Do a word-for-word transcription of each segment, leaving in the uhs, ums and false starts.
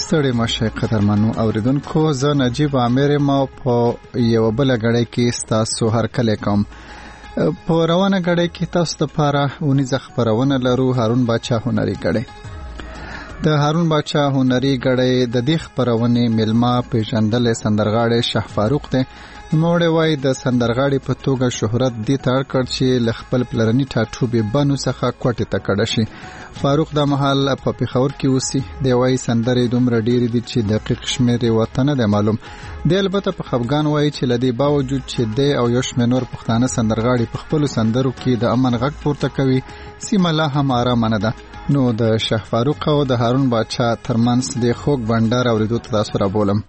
ستړي مشه قدرمنو اوریدونکو، زه نجیب عامر ما په یو بل غړی کې تاسو هر کله کوم. په روانه غړی کې تاسو لپاره ونیزه خبرونه لرو. هارون باچا هنري غړی د هارون باچا هنري غړی د دې خبرونه ملما پیژندل سندرغاړي شه فاروق ته نوموړی وای د سندرغاړي په توګه شهرت دي تړ کړ چې ل خپل پلرني ټاټوبې بنو څخه کوټه ته کډه شي. فاروق د محل په پیښور کې اوسي. دی وای سندرې دومره ډېرې دي چې دقیق شمېر ورته نه دی معلوم. دی البته په خفګان وای چې لدی باوجود چې دی او یو شمېر نور پښتانه سندرغاړي په خپل سندرو کې د امن غږ پورته کوي، سیمه لا هم آرام نه ده. نو د شه فاروق او د هارون باچا ترمنځ د خوږ بندر اوریدو ته تاسو را بولم.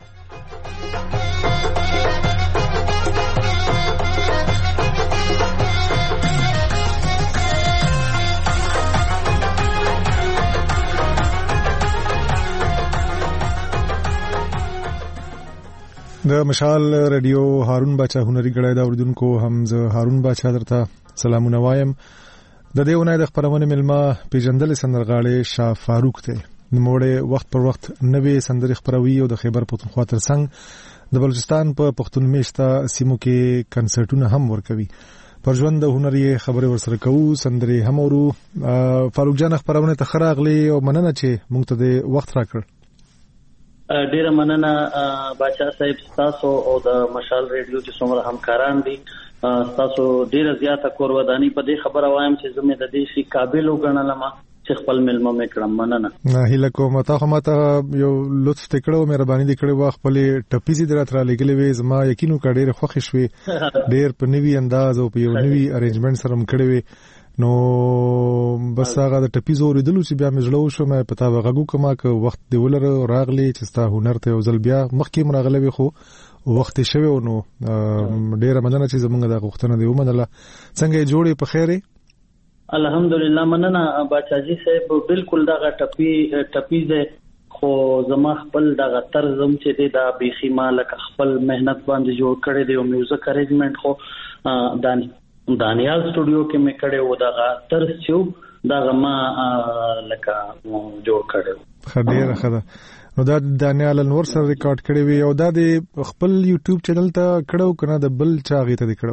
د مشال رادیو هارون باچا هنري غړی دا اوریدونکو هم زه هارون باچا درته سلامونه وایم. د دې ونای د خبرونه ملما پیژندل سندرغاړي شاه فاروق ته نوموړی وخت پر وخت نوې سندري خبروي او د خیبر پختونخوا ترڅنګ د بلوچستان په پختون میشته سیمو کې کنسرټونه هم ورکوي. پر ژوند د هنري خبرې ورسره کوو، سندري هم ورو. فاروق جان خبرونه ته خراغلي او مننه چې موږ ته د وخت راکړ. ډیره مننه باچا صاحب تاسو او د مشال ریډیو چې څومره همکاران دي، تاسو ډیره زیاته کورودانی په دې خبره وایم چې زموږ د دې شي قابل وګڼلم چې خپل ملمه مې کړم. مننه. نه هیله کوم تاسو ماته یو لطف تکړو، مهرباني دې کړې وا خپل ټپیزي درات را لګلې وې. زما یقینو کړه ډیره خوښ شوې، ډیر په نوي انداز او په یو نوي ارینجمنت سره مکړې وې. نو بس هغه د ټپیزو ورېدلو چې بیا مې زړه وشو مې پتا وغږو کما که وخت دی ولر راغلی چې ستا هنر ته وزل بیا مخکې مراغله خو وخت شوی نو ډیره مننه چې زمونږ د غوښتنه دی ومنله. څنګه جوړې په خیره؟ الحمدلله مننه باچاجي صاحب. بالکل دا ټپی ټپیزه خو زما خپل دغه طرزم چې دی دا بيخي مالک خپل مهنت باندې جوړ کړی دی او میوزیک ارینجمنت خو دان دانیال سټوډیو کې مې کړه و دا تر څو دا ما لکه جوړ کړو. خډيره خدا نو دا دانیال نور سره ریکارډ کړی وی او دا د خپل یوټیوب چینل ته کړو کنه د بل چاغې ته کړو؟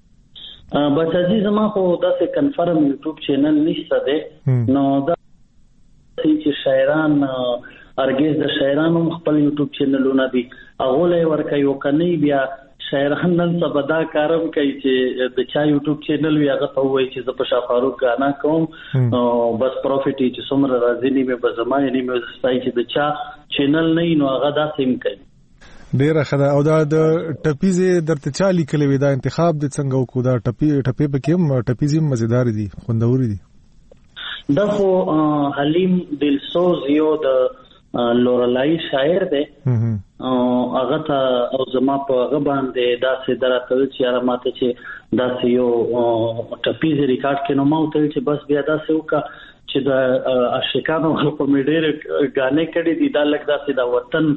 بچاجي زما خو دا څه کنفرم یوټیوب چینل نشته ده. نو دا چې شاعران ارګیز د شاعرانو خپل یوټیوب چینلونه دي هغه لای ورکه یو کني بیا شاعران نن سبا دا کارم کوي چې د چا یوټیوب چینل وی هغه ته وایي چې زه په شاه فاروق غانا کوم او بس پروفیټ چې څومره راځي نیمه به زمانه نیمه ستای چې د چا چینل نه نو هغه دا سیم کوي. ډیره خدا. او دا د ټپیزه درته چا لیکلې وی دا انتخاب د څنګه وکړو؟ دا ټپی ټپی په کې ټپیزم مزیدار دي، خوندور دي. دا خو حلیم دلسوز یو د لورلای شاعر دی او هغه ته او زما په هغه باندې داسې دراته چې یاره ماته چې داسې یو ټپیز ریکارډ کې نو ما وته چې بس بیا داسې وکړه چې د عاشقانو خلکو مې ډېر غانې کړي دي دا لکه داسې د وطن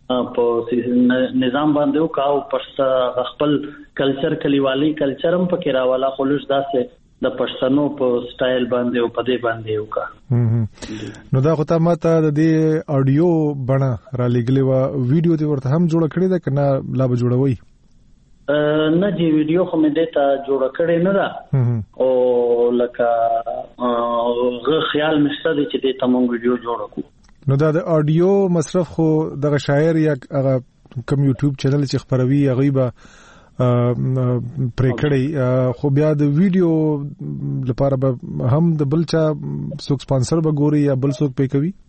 په نظام باندې وکړه او پښتا خپل کلچر کلیوالي کلچر هم پکې راواله خو لږ داسې د پښتنو په سټایل باندې او په دې باندې وکړه. نو دا خو ته ماته د دې اډیو بڼه را لګلې و، ویډیو دې ورته هم جوړ کړی ده کنه لا به جوړوي؟ نه جی ویډیو خو مې دې ته جوړ کړی نه ده او لکه غو خیال مشته دي چې دې ته مونږ ویډیو جوړ کړو. نو دا د اډیو مصرف خو دغه شاعر یا هغه کوم یوټیوب چینل چې خبروي هغه به پرې کړی، خو بیا د ویډیو لپاره به هم د بل چا څوک سپانسر به ګوري یا بل څوک پې کوي؟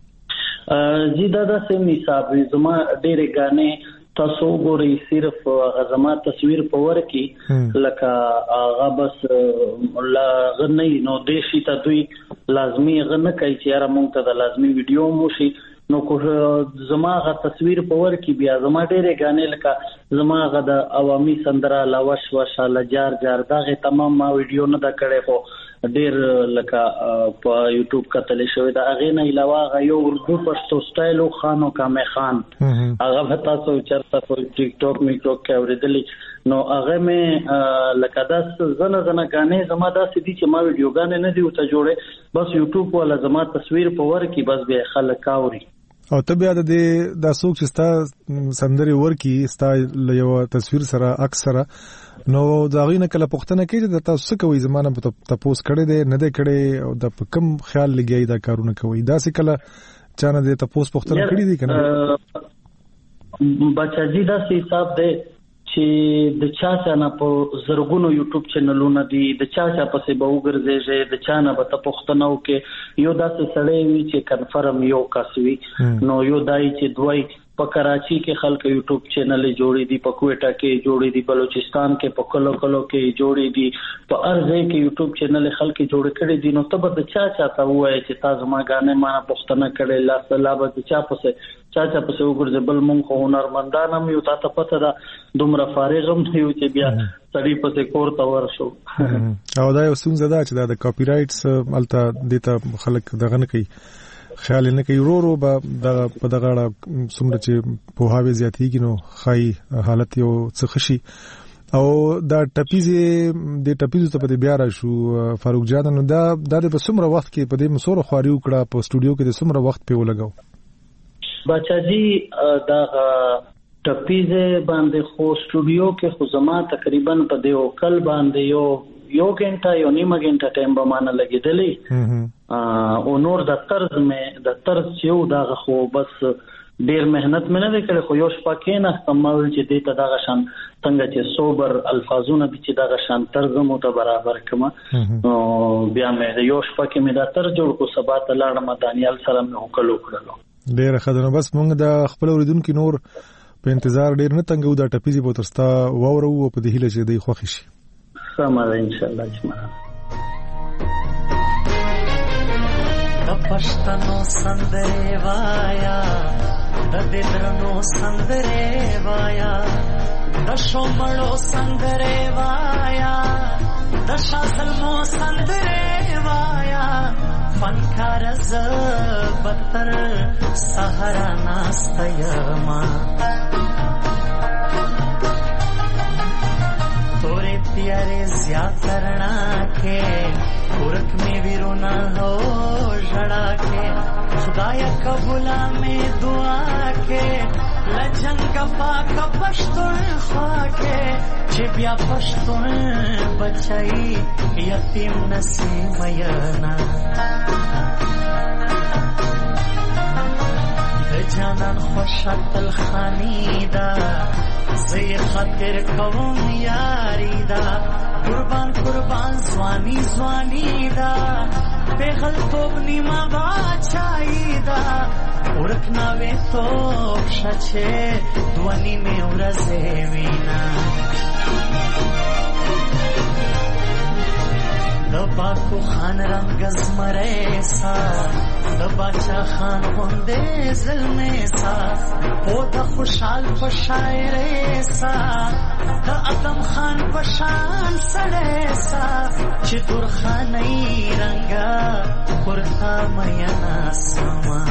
جی دا دا سیم حساب زما ډېرې غانې تاسو ګورئ صرف غزما تصویر په ور کې لکه هغه بس لا غنی نو دیشي ته دوی لازمي غنه کوي چې یاره مونږ ته د لازمي ویډیو مو شي نو کو زما غ تصویر په ور کې بیا زما ډېرې غانې لکه زما غ د عوامي سندره لاوش وشاله جار جار دغه تمام ما ویډیو نه دا کړې خو ډېر لکه په یوټیوب کتل شوی دا هغه نه علاوه غ یو اردو پښتو سټایل خانو کامه خان هغه به تاسو چرته په ټیک ټاک میکرو کې اوریدلې نو هغه مې لکه داس زنه زنه غانې زما داسې دي چې ما ویډیو غانې نه دی او ته جوړه بس یوټیوب ولا زما تصویر په ور کې بس به خلک کاوري او ته بیا د د څوک چې ستا سندري ورکی ستا یو تصویر سره عکس سره نو دا غوینه کله پښتنه کې د تاسو کوي زمانه په تاسو کړي دي نه ده کړي او د کم خیال لګي دا کارونه کوي دا څه کله چانه د تاسو پښتنه کړي دي کنه بچا جی دا سی حساب دی چې د چا چا نه په زرګونو یوټیوب چینلونه دي د چا چا پسې به وګرځي د چا نه به ته پښتنه وکې یو داسې سړی وي چې کنفرم یو کس وي نو یو دای چې دوی په کراچي کې خلک یوټیوب چینل جوړې دي په کوټا کې جوړې دي بلوچستان کې په کلو کلو کې جوړې دي په ارزه کې یوټیوب چینل خلک جوړ کړي دي نو ته به چا چا ته وایي چې تاسو ما غانې ما پښتنه کړي لا سلام به چا پسې چا چا پسې وګرځي بل مونږ خو هنرمندان هم یو تاسو پته دا دومره فارغ هم یو چې بیا سړی پسې کور ته ورشو او دا یو څنګه دا چې دا د کاپی رائټس الته دته خلک دغه نه کوي خیال نه کوي ورو ورو به د په دغه څومره چې په هاوی زیاتېږي نو خای حالت یو څه خشي او دا ټپیزه د ټپیزو ته په بیا را شو فاروق جان نو دا د څومره وخت کې په دې مسور خواري وکړه په سټوډیو کې د څومره وخت په ولګاو بچا جی دا ټپیزه باندې خو سټوډیو کې خو زما تقریبا په دیو کل باندې یو یو غنټه یو نیمه غنټه ټایم به مان لګیدلې او نور د طرز مې د طرز یو دا خو بس ډیر مهنت مې نه وکړې خو یو شپه کې نه سمول چې دې ته دا شان څنګه چې صبر الفاظونه دي چې دا شان طرز مو ته برابر کما نو بیا مې یو شپه کې مې دا طرز جوړ کو سبا ته لاړم دانیال سره مې وکړو کړلو ډیر خدانه بس مونږ د خپل اوریدونکو نور په انتظار ډیر نه تنګو دا ټپیزي به ترستا وورو په دې هیله چې دی خوښ شي سمه ان شاء الله جمعه د پښتنو سندره وایا د ددرنو سندره وایا د شومړو سندره وایا د شاسلمو سندره وایا فنکار ز بتر سحرا ناستیما तोरे प्यारे ज्यादा करना के पुरख में विरोना हो जड़ा के खुदाया कबूला में दुआ के लजन कपा का पश्तुन ख्वा के चिबिया पश्तुन बचाई यतीम नसीम यना जानान خوشت الخانیدا زی خاطر قوم یاری دا قربان قربان زوانی زوانی دا پیغل توب نیما باچائی دا ورکنا وی توب شچه دوانی میں ورزے وینا دباکو خان رنگز مریسا دباچا خان ہوندے ظلمیسا پودا خوشحال پشائریسا دا ادم خان پشان سڑیسا چدور خانی رنگا پرتا مینا سما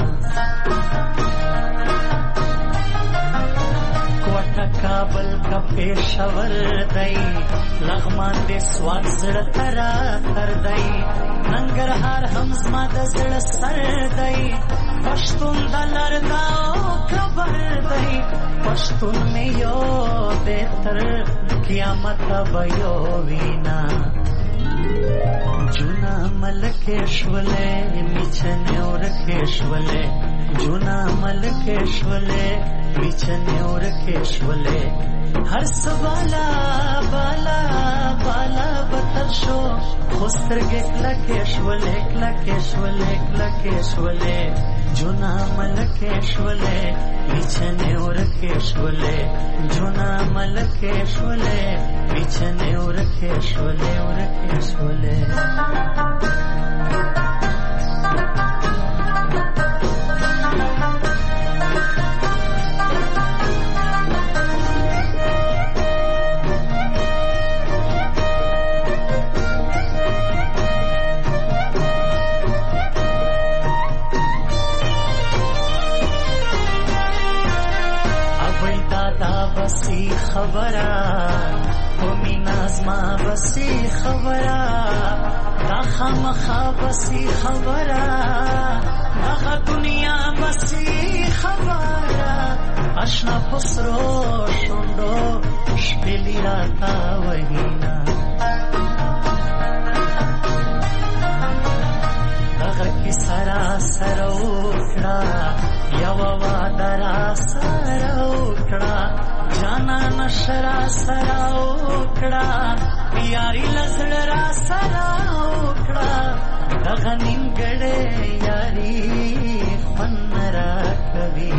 کوٹا کابل کا پیشور دئی لغمان دے سواد زړه ترا تر دی ننګرهار هم زما د زړه سر دی پښتون د لردا خبر دی پښتون مې یو دې تر قیامت به یو وینا جونا ملکشولې میچنه ورکشولې جونا ملکشولې میچنه ورکشولې हर सवाला बाला बाला बतशो खुस्त्रगे क्लकेशवले क्लकेशवले क्लकेशवले जुना मलकेशवले बिछने और केशवले जुना मलकेशवले बिछने और केशवले और केशवले बसी खबरा होमी नाज़मा बसी खबरा दाखा मखा बसी खबरा هغه دنیا بسی خبره اشنا پسرو شوندو شپلی راتا وهینا هغه کی سرا سروکړه یو وادرا سروکړه جانا نشرا سروکړه یاري لسړ را سروکړه دغه نیمګړې یاري خون را کوي.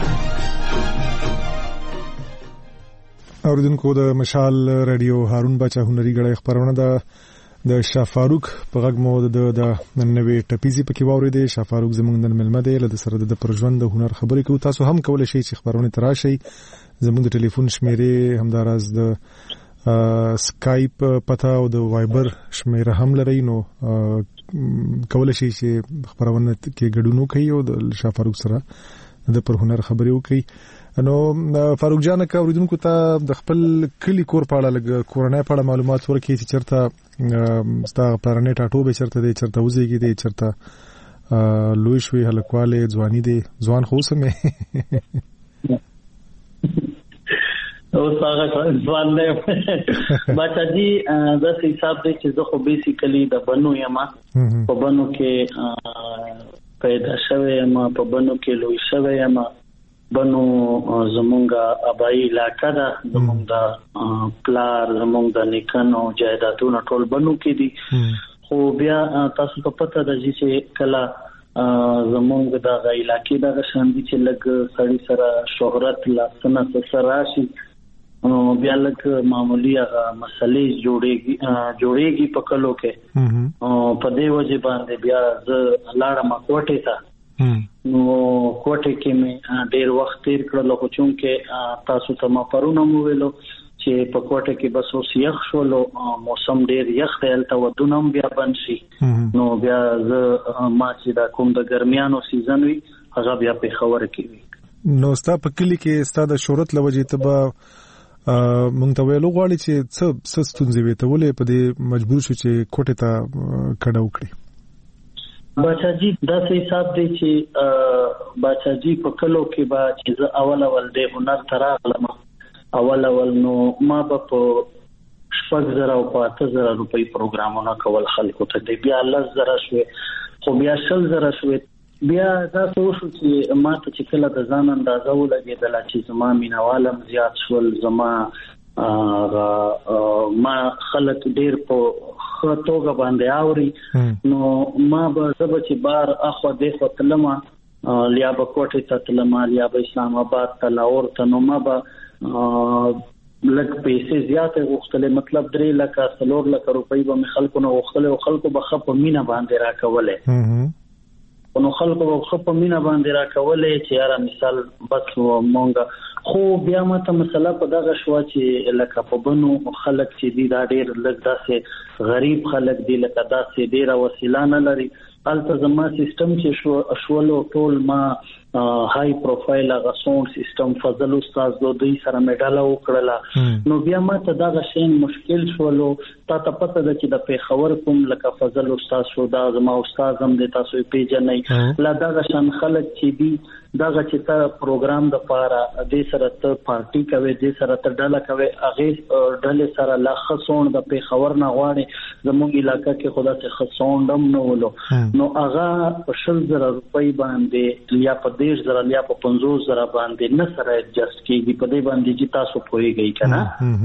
اوریدونکو د مشال رادیو هارون بچا هنري غړې خبرونه ده د شاه فاروق په غږ مو د د ننوي ټپيزي پکې واورېدې. شاه فاروق زمونږ د ملمه دی له سره د پرژوند د هنر خبرې کوي. تاسو هم کولای شئ چې خبرونه تراشي. زمونږ د ټلیفون شمیرې همداراز د سکایپ پتا او د وایبر شمیره هم لري، نو کولای شئ چې خبرونه کې ګډون وکړئ او د شاه فاروق سره د پر هنر خبرې وکړئ. نو فاروق جان کا اوریدونکو ته د خپل کلی کور په اړه لګ کورنۍ په اړه معلومات ورکړي چې چرته ستا پرانه ټاټو به چرته دی، چرته وزيږي دی، چرته لوی شوی هلکواله ځواني دی، ځوان خو سمې او څنګه ځوان دی بچا جی د حساب دی چې زه خو بیسیکلی د بنو یم، په بنو کې پیدا شوی یم، په بنو کې لوی شوی یم. بنو زمونږه ابای علاقہ ده، زمونږ د پلار زمونږ د نیکانو جایدادونه ټول بنو کې دي. خو بیا تاسو ته پته ده چې کله زمونږ د علاقې د شاندي چې لګ سړی سره شهرت لاسنه سره راشي، بیا لګ معمولی هغه مسلې جوړيږي جوړيږي په کلو کې. په دې وجه باندې بیا ز لاړه ما کوټه ته، نو کوټه کې مې ډېر وخت تیر کړل. خو چونکه تاسو ته ما پرونه مو ویلو چې په کوټه کې بس اوس یخ شولو، موسم ډېر یخ دی، البته ودونم بیا بند شي، نو بیا ز ما چې دا کوم د ګرمیانو سیزن وي هغه بیا په خبره کې وي. نو ستا په کلی کې ستا د شهرت لوجې ته به مونږ ته ویلو غواړي چې څه څه ستونزې وي، ته ولې په دې مجبور شو چې کوټه ته کډه وکړي؟ بچا جی دا څه حساب دی چې بچا جی په کلو کې با چې اول اول د هنر تراغلم، اول اول نو ما په شپږ زره او پاته زره روپۍ پروګرامونه کول خلکو ته دی، بیا لس زره شوې، خو بیا شل زره شوې. بیا دا څه وشو چې ما ته چې کله د ځان اندازه ولګېدله چې زما مینوالم زیات شول، زما ما خلک ډېر په توګه باندې اوري، نو ما به زب چې بار اخو د خو تلمه لیا به کوټه ته تلمه، لیا به اسلام آباد ته، لاهور ته، نو ما به لږ پیسې زیاتې غوښتلې، مطلب درې لکه څلور لکه روپۍ به مې خلکو نه غوښتلې او خلکو به ښه په مینه باندې راکولې. نو خلکو به ښه په مینه باندې راکولې چې یاره مثال بس مونږه. خو بیا ماته مسله په دغه شو چې لکه په بنو خلک چې دي دا ډېر لږ داسې غریب خلک دي، لکه داسې ډېره وسیله نه لري. البته زما سیستم چې شو شولو ټول ما های پروفایل هغه ساوند سیستم فضل استاد دوی سره مډاله وکړه، نو بیا ماته دغه شین مشکل شولو. تا ته پته ده چې د پیښور کوم لکه فضل استاد شو، دا زما استاد هم د تاسو پیژنئ، لا دغه شان خلک چې دي دغه چې تا پروګرام د پاره د سره ته پارټي کوي، د سره ته ډله کوي، هغه ډله سره لا خصون د پیښور نه غواړي زموږ علاقې کې خدا ته خصون دم نه ولو، نو هغه په شل زره روپۍ باندې یا په دیش زره یا په پنځوس زره باندې نه سره ایڈجسټ کیږي. په دې باندې چې تاسو پوهیږئ کنه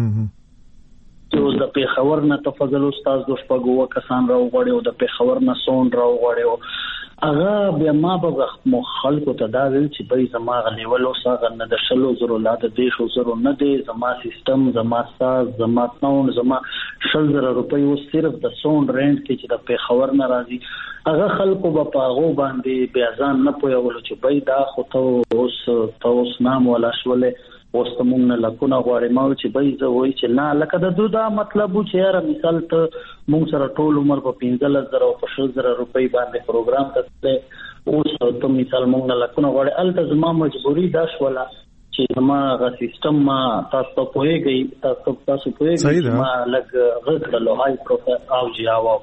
چې د پیښور نه تفضل استاد د شپږو کسان راوغړي او د پیښور نه سون راوغړي، هغه بیا ما به خلکو ته دا ویل چې بای زما غلیولو ساغه نه د شلو زرو لا د دیشو زرو نه دی، زما سیستم زما ساز زما تاون زما شل زره روپۍ و صرف د سون رینټ کې چې د پیښور نه راځي. هغه خلکو به په هغو باندې بیا ځان نه پوهولو چې بای دا خو ته اوس ته اوس نام ولا شولې اوس ته مونږ نه لکونه غواړې. ما چې بای زه وایي چې نه لکه د دو دا مطلب و چې یاره مثال ته مونږ سره ټول عمر په پنځلس زره او په شل زره روپۍ باندې پروګرام ته تللی، اوس ته مثال مونږ نه لکونه غواړې. هلته زما مجبوري دا شوله چې زما هغه سیستم ما تاسو ته پوهېږئ تاسو تاسو پوهېږئ ما لږ غږ کړلو های پروفایل او جی او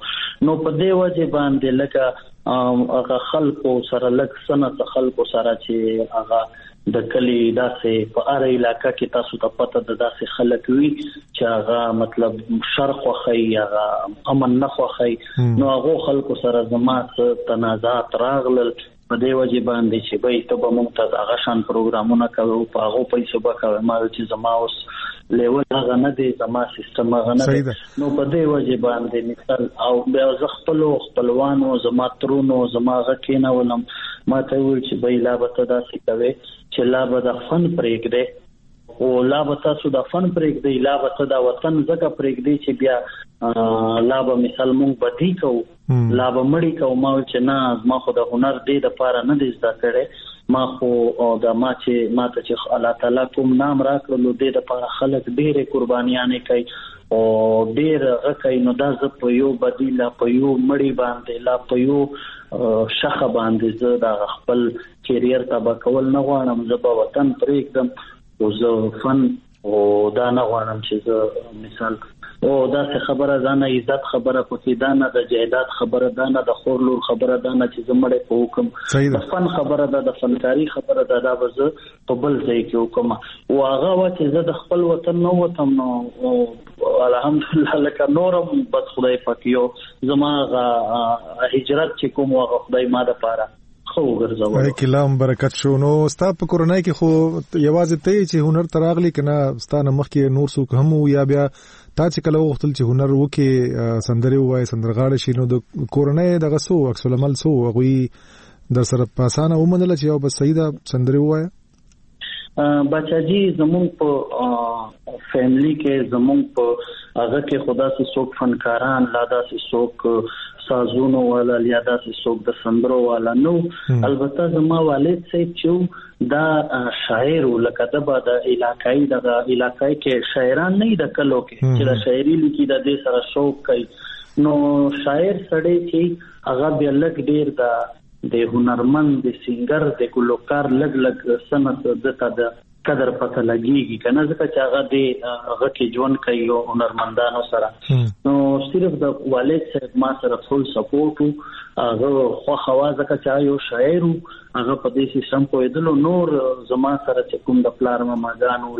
نو په دې وجه باندې لکه هغه خلکو سره لک سنت خلکو سره چې هغه د کلی داسې په اړه علاقې کې تاسو ته پته ده داسې خلک وي چې هغه مطلب شرق خوخی هغه امن نه خوخی نو هغه خلکو سره زمات تنازعات راغلل په دې وجه باندې چې به ته به مونږ ته هغه شان پروګرامونه کوو په هغه پیسې به کوو ما چې زما اوس لیول هغه نه دی زما سیستم هغه نه نو په دې وجه باندې مثال او بیا زه خپل خپلوانو زما ترونو زما هغه کینه ولم ما ته ویل چې به لا به ته داسې کوي چې لا به د فن پرېږدې او لا به تاسو د فن پرېږدې لا به ته د وطن ځکه پرېږدې چې بیا لا به مثال مونږ بدی کوو لا به مړی کوو ما چې نه ما خو د هنر دې د پاره نه دی زده کړی ما خو د ما چې ما ته چې الله تعالی کوم نام راکړلو دې د پاره خلک ډېرې قربانیانې کوي او ډېر غکای نو دا ز په یو بدیل په یو مړی باندې لا په یو شخه باندې زه د خپل کیریر تبا کول نه غواړم زه په وطن پرېږدم او زه فن او دا نه غواړم چې زه مثال او دا څه خبره ده نه عزت خبره پکې ده نه د جایداد خبره ده نه د خور لور خبره ده نه چې زمړې په حکم د فن خبره ده د فنکاری خبره ده دا به زه په بل ځای کې حکم او هغه و چې زه د خپل وطن نو وطن نو الحمدلله لکه نورم بس خدای پاک یو زما هجرت چې کوم هغه خدای ما د پاره خو ګرځاوه اې کلام برکت شو نو ستا په کورنۍ کې خو یوازې ته چې هنر تراغلی کنه ستانه مخ کې نور څوک هم یا بیا تا چې کله وختل چې هنر وکي سندري وای سندرغاړي شي نو د کورنۍ دغه سو عکس العمل سو غوي در سره پاسانه ومنل چې یو بس سیده سندري وای بچاجي زمون په فیملی کې زمون په هغه کې خدا سي څوک فنکاران لا داسې څوک سازونو والا یا داسې څوک د سندرو والا نو البته زما والد سي چې دا شاعر لکه د بعد علاقائی د علاقائی کې شاعران نه د کلو کې چې د شاعري لیکي د دې سره شوق کوي نو شاعر سړی چې هغه به لګ ډیر د د هنرمند د سنگر د ګلوکار لګ لګ سنت دته د قدر پته لګيږي کنه ځکه چې هغه د هغه کې ژوند کوي او هنرمندانو سره نو صرف د والد سره ما سره فول سپورټ هغه خو خوازه کا یو شاعر هغه په دې سیستم پوهیدلو نور زما سره چې کوم د پلار ماګانو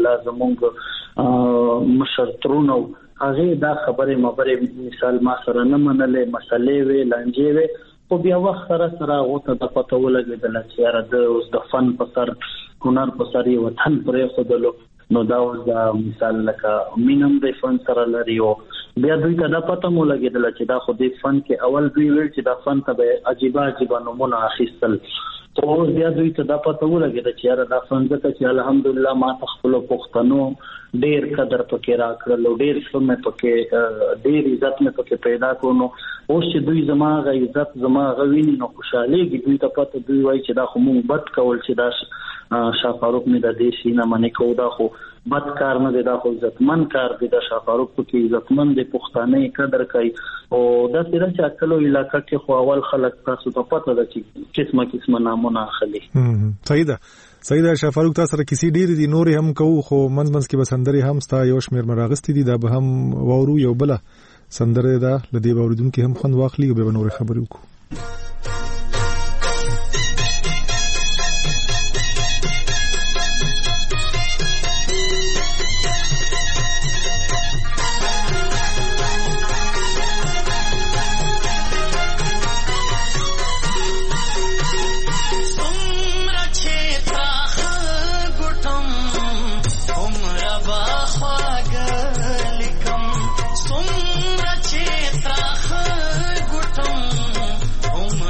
لازمونګ مشرترونو هغه دا خبره مبره مثال ما سره نه منلې مسلې وی لانجې وی خو بیا وخت سره سره غوته د پته ولګیدل چې را د اوس د فن په سر هنر په سر یو وطن پرې خدلو نو دا اوس د مثال لکه مینم د فن سره لري او بیا دوی ته د پته مو لګیدل چې دا خو د فن کې اول دوی ویل چې دا فن ته به عجیب عجیب نمونه اخیستل تو اوس بیا دوی ته د پته ولګیدل چې را د فن ځکه چې الحمدلله ما خپل پښتنو ډیر قدر پکې راکړل ډیر سمه پکې ډیر عزت مې پکې پیدا کونو اوس چې دوی زما غ عزت زما غویني نو خوشاليږي دوی ته پته دوی وایي چې دا خو مونږ بد کول چې دا شافاروق مې د دې سینه باندې کو دا خو بد کار نه دی دا خو عزتمن کار دی دا شافاروق پکې عزتمن دی پښتانه قدر کوي او دا سره چې اکلو علاقې کې خو اول خلک تاسو ته پته ده چې قسمه قسمه نامونه اخلي صحیح ده صحیح ده شافاروق تاسو سره کسی ډیر دي نور هم کو خو منځ منځ کې بسندري هم ستا یو شمیر مراغستې دي دا به هم وورو یو بل سندره ده لدی باوریدونکو هم خوند واخلي او به نور خبرې وکړو Om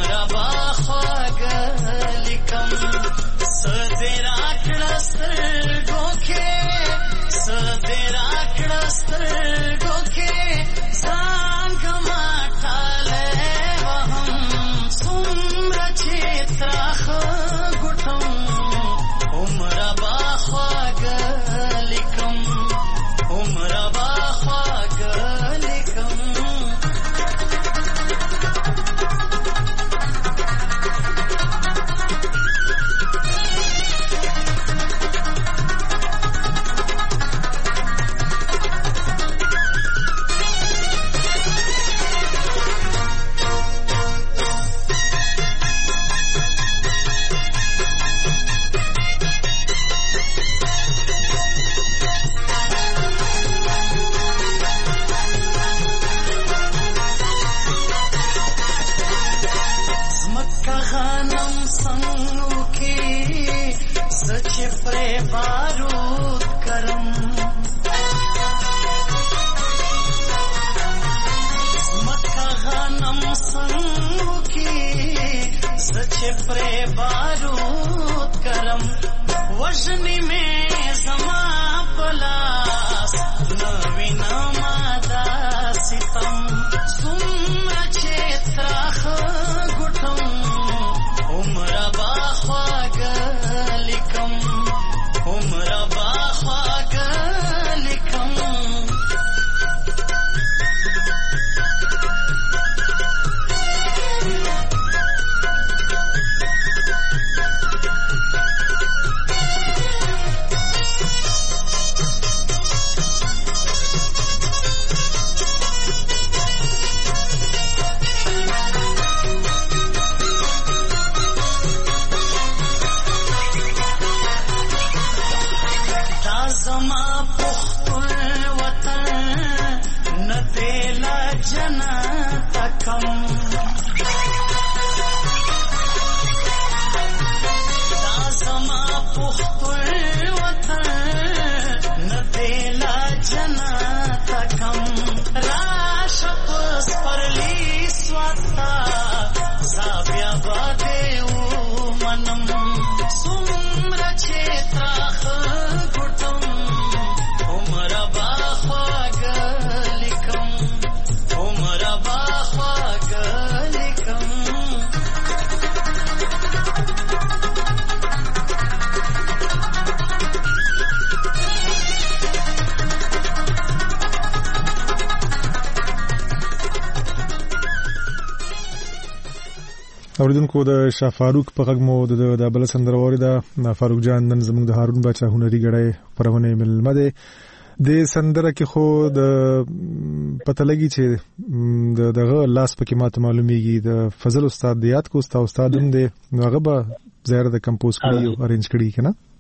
اوریدونکو د شاه فاروق په غږ مو د بل سندره اوریده. فاروق جان نن زموږ د هارون باچا هنري غړی پرونه ملمه ده د سندره کې خو د پته لګي چې د دغه لاس پکې ماته معلومیږي د فضل استاد د یاد کو استاد استاد هم دی نو هغه به ظاهر د کمپوز کړی او ارینج کړی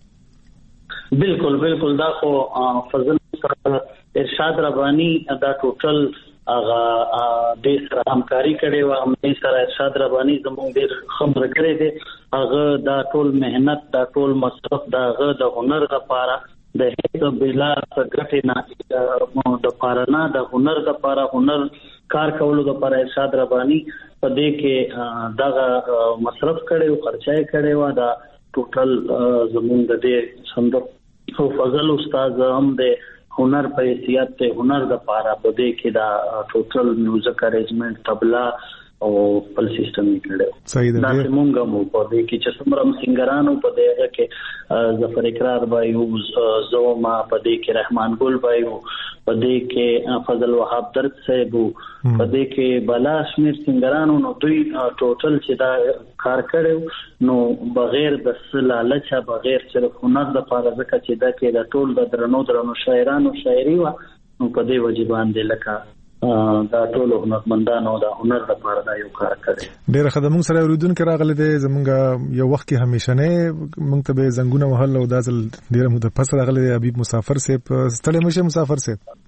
کنه. بالکل بالکل دا خو فضل ارشاد ربانی دا ټوټل هغه د سره همکاري کړې و هم د سره ارشاد ربانی زموږ ډېر خبره کړې دي هغه دا ټول مهنت دا ټول مصرف دا هغه د هنر لپاره د هیڅ بلا څخه نه د پارنا د هنر لپاره هنر کار کولو لپاره ارشاد ربانی په دې کې دا مصرف کړي او خرچای کړي و دا ټوټل زموږ د دې سندر خو فضل استاد هم د هنر په حیثیت ته هنر د پاره په دې کې دا ټوټل میوزیک ارینجمنت طبلا او پل سیستم یې کړو. صحیح ده. دا موږ مو په دې کې چې څومره سنگرانو په دې کې ظفر اقرار بایو زوما په دې کې رحمان ګل بایو په دې کې فضل وهاب درد صاحب په دې کې بلا شمیر سنگرانو نو دوی ټوټل چې دا کار کړو نو بغیر د لالچ بغیر صرف هنر د پاره ځکه چې دا کې د ټول د درنو درنو شاعرانو شاعري و نو په دې وجبان دي لکه دا ټول هنرمندانو دا هنر لپاره دا یو کار کوي. ډېر خدمت سره اوریدونکو راغلي دي زمونږ یو وخت کې همیشه نه مونږ ته به زنګونه وهل او داسل ډېر مو د پس راغلي دي حبیب مسافر صاحب ستړي مشه مسافر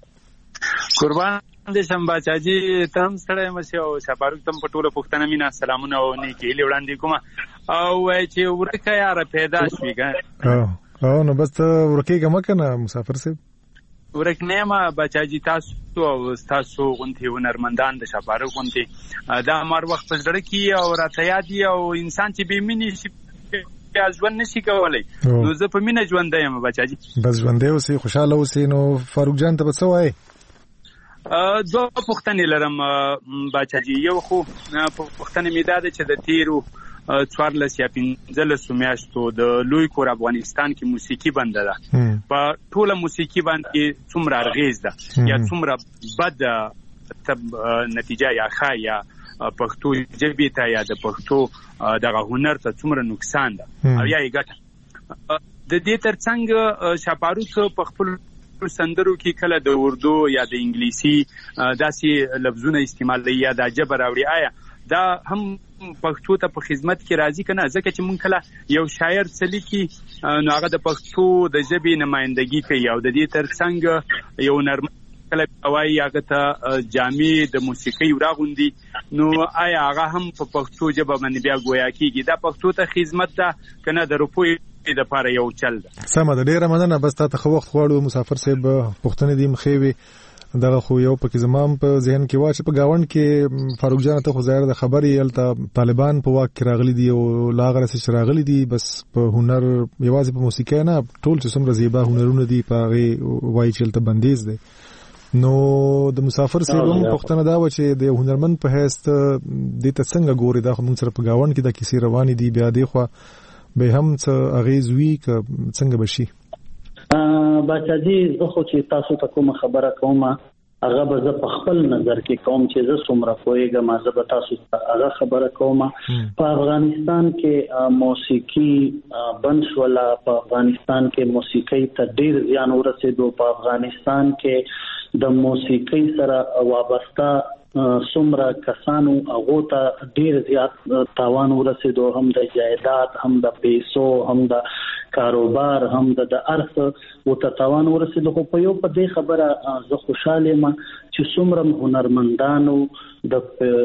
صاحب قربان دې شم باچاجي تم ستړي مشه او شپارک تم پټوله پښتنه مینا سلامونه او نیکی لوړاندې کوم او چې ورکه یار پیدا شي ګان او نو بس ورکه کوم کنه مسافر صاحب ورکنه ما بچاجي تاسو او تاسو غونټي هنرمندان د شپاره غونټي دا مر وخت په زړه کې او راته یاد او انسان چې به مینه شي ژوند نشي کولای نو زه په مینه ژوند یم بچاجي بس ژوند اوسې خوشاله اوسې نو فاروق جان ته څه وایي دوه پوښتنې لرم بچاجي یو خو پوښتنه مې ده چې د تیرو څوارلس یا پنځلسو میاشتو د لوی کور افغانستان کې موسیقي بنده ده په ټوله موسیقي باندې څومره اغیز ده یا څومره بد نتیجه یا ښه یا پښتو ژبې ته یا د پښتو دغه هنر ته څومره نقصان ده او یا یې ګټه د دې ترڅنګ شپاروک په خپل سندرو کې کله د اردو یا د انګلیسي داسې لفظونه استعمالوي یا د ژبه راوړي آیا دا هم پښتو ته په خدمت کې راځي کنه ځکه چې مونږ کله یو شاعر چلی کې نو هغه د پښتو د ژبې نمائندګي کوي او د دې ترڅنګ یو نرم کله وایي هغه ته جامع د موسیقي راغوندي نو آیا هغه هم په پښتو ژبه باندې بیا گویا کیږي دا پښتو ته خدمت ده کنه د روپوي د لپاره یو چل ده. سمه ده ډیره مننه بس تاسو خو وخت غواړو مسافر صاحب پښتنې دې مخېوي دغه خو یو پکې زمام په ذهن کې واچ په گاوند کې فاروق جان ته خو ظاهر د خبرې الته طالبان په واک کې راغلي دي او لاغره سره راغلي دي بس په هنر یوازې په موسیقي نه ټول چې څومره زیبا هنرونه دي په هغه وایي چې الته بندیز دي. نو د مسافر سره هم پښتنه دا و چې د هنرمند په هیڅ د تڅنګ ګوري دا موږ سره په گاوند کې د کیسې روانې دي بیا دی خو به هم څه اغیز وی ک څنګه بشي. باچا جی زه خو چې تاسو ته کوم خبره کوم هغه به زه په خپل نظر کې کوم چې زه څومره پوهیږم زه به تاسو ته هغه خبره کوم. په افغانستان کې موسیقي بند شوله، په افغانستان کې موسیقي ته ډیر زیان ورسېدو، په افغانستان کې د موسیقي سره وابسته څومره کسانو هغه ته ډیر زیات تاوان ورسېدو، هم د جایداد، هم د پیسو، هم د کاروبار، هم د ارث او ته تاوان ورسېدو. خو په یو په دې خبره زه خوشاله یم چې څومره هنرمندانو د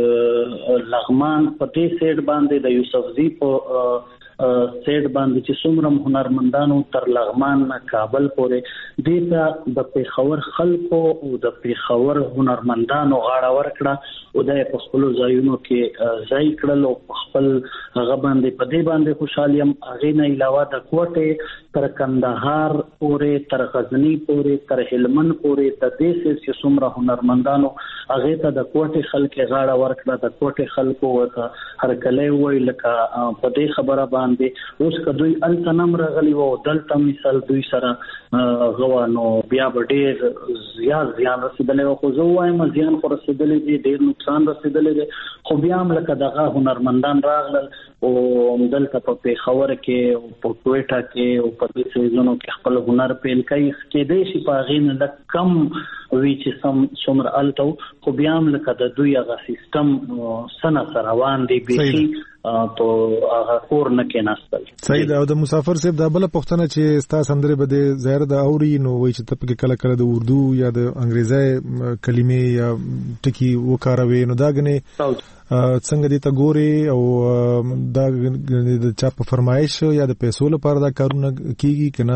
لغمان په دې سیټ باندې د یوسفزي په سیټ باندې چې څومره هنرمندانو تر لغمان نه کابل پورې دیته د پیښور خلکو او د پیښور هنرمندانو غاړه ورکړه او د خپل ځایونو کې ځای کړل او خپل هغه باندې په دې باندې خوشاله یم. هغه نه علاوه د کوټه تر کندهار پورې، تر غزنی پورې، تر هلمند پورې د دې چې څومره هنرمندانو هغه ته د کوټه خلک غاړه ورکړه، د کوټه خلکو ورته هر کله وی لکه په دې خبره باندې اوس کدوې التنم راغلی وو دلته مثال دوی سره غوانو بیا ډېر زیات زیان رسیدلی خو زه وایم زیان خو رسیدلی دی، ډېر نقصان رسیدلی دی، خو بیا هم لکه دغه هنرمندان راغلل او دلته په پیښور کې او په کوټه کې او په دې سیزونو کې خپل هنر پیل کوي. کېدای شي په هغې نه لږ کم وي چې سم څومره الته، خو بیا هم لکه د دوی هغه سیستم سنه سره روان دی بیخي په هغه کور نه کېناستل. صحیح ده. او د مسافر صاحب دا بله پوښتنه چې ستا سندرې به د ظاهر د اوري نو وایي چې ته پکې کله کله د اردو یا د انګریزي کلمې یا ټکي وکاروي نو دا ګنې څنګه دې ته ګوري او دا د چا په فرمایش یا د پیسو لپاره دا کارونه کیږي که نه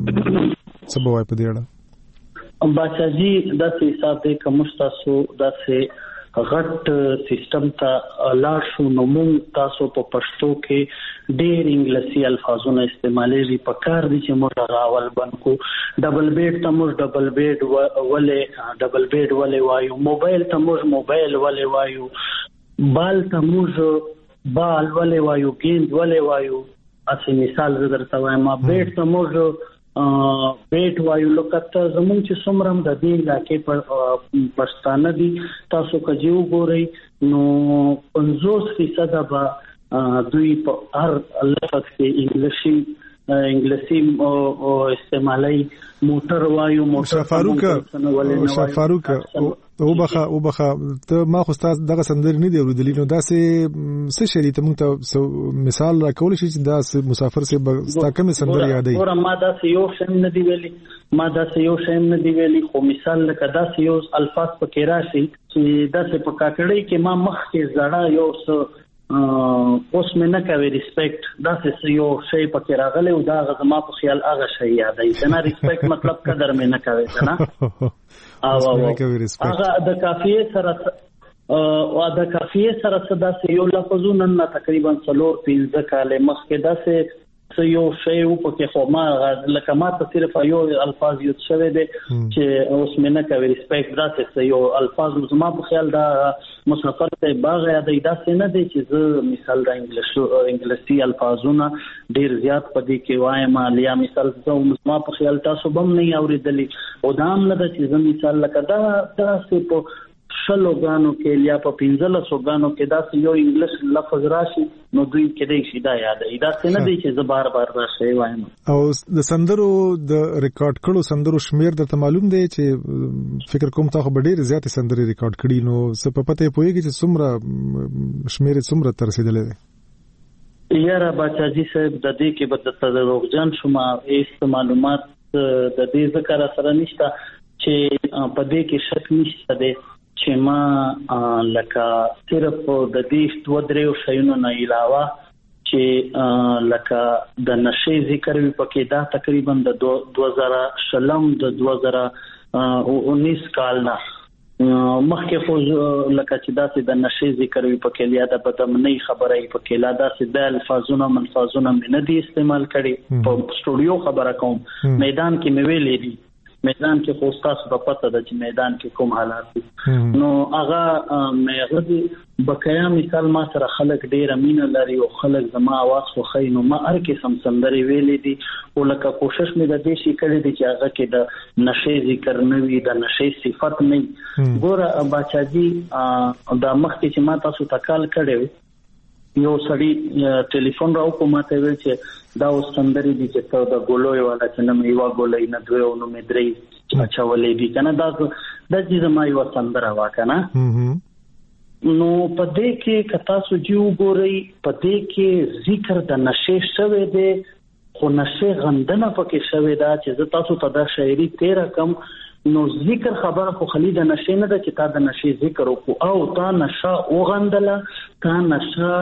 څه به وایي په دې اړه؟ باچا جی داسې حساب دی که موږ تاسو داسې غټ سیستم ته لاړ شو نو موږ تاسو په پښتو کې ډېر انګلیسي الفاظونه استعمالېږي. په کار دي چې موږ هغه اول بند کو. ډبل بیډ ته موږ ډبل بیډ ولې ډبل بیډ ولې وایو، موبایل ته موږ موبایل ولې وایو، بال ته موږ بال ولې وایو، ګیند ولې وایو. اسی مثال زه درته وایم بیډ ته موږ بیټ وایو. لکه ته زمونږ چې څومره د دې علاقې پښتانه دي تاسو که چې وګورئ نو پنځوس فیصده به دوی په هر لفظ کې انګلیسي انګلیسي استعمالي. موټر وایو موټر. شاه فاروق او بخا او بخا ته ما خو تاسو دغه سندرې نه دی اوریدلې نو داسې څه شری ته موږ ته مثال راکول شي چې دا مسافر سي ستا کوم سندرې یادې؟ ګوره ما داسې یو شی نه دی ویلي ما داسې یو شی نه دی ویلي خو مثال لکه داسې یو الفاظ پکې راشي چې داسې په کاکړۍ کې ما مخ کې زړه یو څه اوس مې نه کوي ریسپیکټ داسې یو شی پکې راغلی او دا زما په خیال هغه شی یادوي که نه ریسپیکټ مطلب قدر مې نه کوي که نه او هغه د کافیې سره او د کافیې سره څه داسې یو لفظونه نه تقریبا څلور پنځه کاله مخکې داسې څه یو شی و پکې خو ما لکه ما ته صرف یو الفاظ یاد شوی دی چې اوس مې نه کوي ریسپیکټ داسې څه یو الفاظ زما په خیال دا مسافر ته باغ یادوي. داسې نه دی چې زه مثال د انګلیسي الفاظونه ډېر زیات په دې کې وایم یا مثال زما په خیال تاسو به هم نه یې اورېدلي او دا هم نه ده چې زه مثال لکه دا داسې په شلو غانو کې یا په پنځلسو غانو کې داسې یو انګلیش لفظ راشي نو دوی کېدای شي دا یادوي. داسې نه دی چې زه بار بار دا شی وایم. او د سندرو د ریکارډ کړو سندرو شمیر درته معلوم دی چې فکر کوم تاسو به ډېر زیاتې سندرې ریکارډ کړي نو څه په پته پوهیږي چې څومره شمیر څومره تر رسیدلی دی؟ یاره باچا جی صاحب د دې کې به درته دروغجن شم هېڅ معلومات د دې ذکر سره نشته چې په دې کې شک نشته دی چې ما لکه صرف د دې دوه دریو شیونو نه علاوه چې لکه د نشې ذکر وي پکې دا تقریبا د دوه زره شلم د دوه زره उन्नीस کال نه مخکې خو لکه چې داسې د نشې ذکر وي په کې لیاده بدمنۍ خبره ای په کې لا داسې د الفاظونه منفاظونه مې نه دي استعمال کړي په سټوډیو خبره کوم میدان کې مې ویلې دي میدان کې خو تاسو په پته ده چې میدان کې کوم حالات دي نو هغه مې غوډي بقایا مثال ما سره خلک ډیر امینه لري او خلک زما आवाज خو خینو ما هر قسم سندري ویلې دي او لکه کوشش مې د دې شي کړې دي چې هغه کې د نشې ذکر نه وي د نشې صفت نه ګوره باچاجي د مخکې چې ما تاسو تکال کړو یو سړی ټلیفون راو کوم ته ویل چې دا سندري دي چې ته د ګولوي والا چې نه یو ګولای نه دوی او نو مې درې اچھا ولې دي کنه دا د دې زما یو سندره واکنه نو پدې کې کتا سوجیو ګوري پدې کې ذکر د نشې شوه دې خو نشې غندنه پکې شوه دا چې تاسو ته د شاعري تیر کم نو ذکر خبره خو خالد نشې نه ده چې تا د نشې ذکر وکړو او تا نشه وغندله تا نشه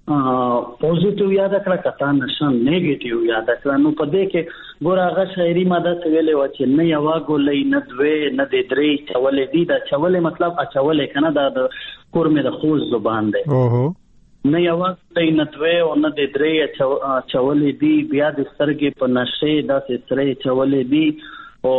پوزټیو یاد کړه کتا نشه نیگیټیو یاد کړه نو پدې کې ګور هغه شاعري ماده ویلې و چې نه یوا ګولې نه دوی نه د درې چولې دي دا چولې مطلب اچولې کنه دا د کور مې د خوز زبان دی اوهو نه یوا ګولې نه دوی او نه د درې چولې دي بیا د سترګې په نشه دا سترې چولې دي او